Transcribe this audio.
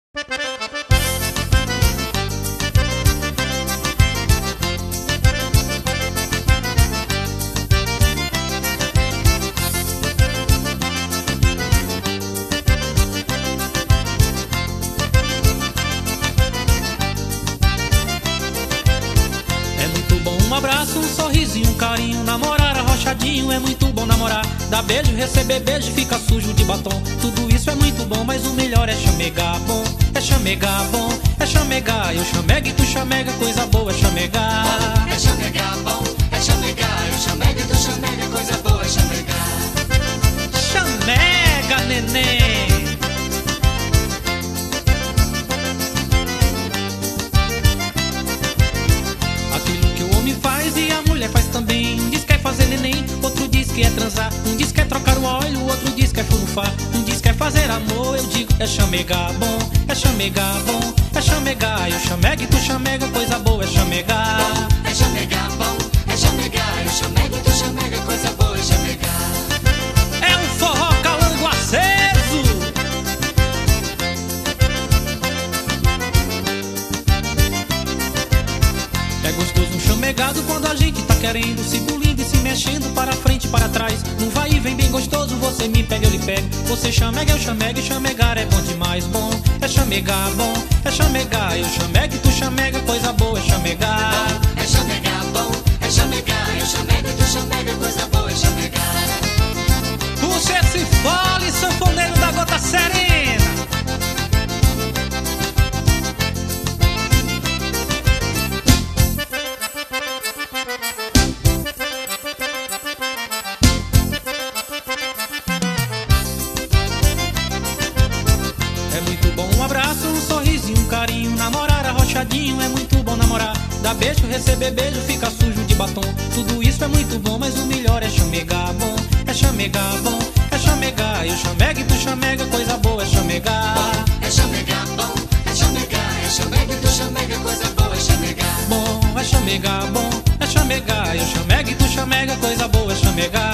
Um abraço, um sorrisinho, um carinho, namorar arrochadinho é muito bom namorar. Dar beijo, receber beijo, fica sujo de batom. Tudo isso é muito bom, mas o melhor é chamegar bom. É chamegar bom, é chamegar. Eu chamego e tu chamega, coisa boa é chamegar. É chamegar bom, é chamegar. Eu chamego e tu chamega, coisa boa é chamegar. Chamega, neném. Aquilo que o homem faz e a mulher faz também. Um diz que é fazer neném, outro diz que é transar. Um diz que é trocar o óleo, o outro diz que é furufar. Um diz que é fazer amor, eu digo é chamegar bom. É chamegar bom, é chamegar. Eu chamego e tu chamega, coisa boa é chamegar. É chamegar bom, é chamegar. Eu chamego e tu chamega, coisa boa é chamegar. É um forró calango aceso. É gostoso um chamegado quando a gente tá querendo, se bulindo e se mexendo para frente e para trás. Num vai e vem bem gostoso, você me pega, eu lhe pego. Você chamega, eu chamego e chamegar é bom demais. Bom, é chamegar bom, é chamegar. Eu chamego e tu chamega, coisa boa é chamegar. É chamegar bom, é chamegar. Eu chamego e tu chamega, coisa boa é chamegar. Puxa esse fole, sanfoneiro da gota serena. É muito bom um abraço, um sorrisinho, um carinho, namorar arrochadinho é muito bom namorar. Dar beijo, receber beijo, fica sujo de batom. Tudo isso é muito bom, mas o melhor é chamegar bom. É chamegar bom, é chamegar. Eu chamego e tu chamega, coisa boa é chamegar. É chamegar bom, é chamegar. Eu chamego e tu chamega, coisa boa é chamegar. Bom, é chamegar bom, é chamegar. Eu chamego e tu chamega, coisa boa é chamegar.